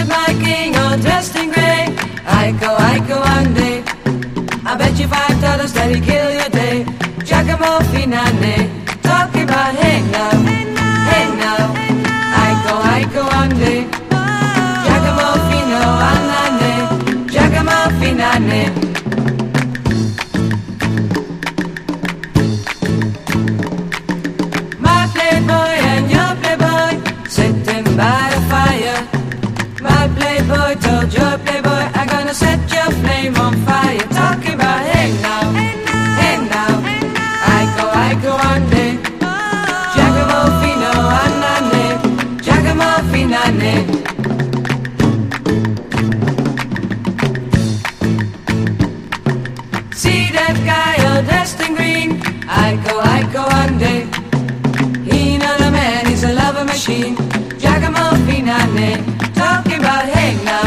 my king all dressed in grey. Aiko, one day. I bet you $5 that he kill your day. Giacomo Finane, talking about hey now, hey now. Aiko, one day. Giacomo Fino, Anane, Giacomo Finane. My playboy and your playboy sitting by the fire. My playboy told your playboy, I'm gonna set your flame on fire. Talking about hey now, hey now. Aiko, one day. Giacomo Fino, Anane, Giacomo Finane. See that guy all dressed in green? Aiko,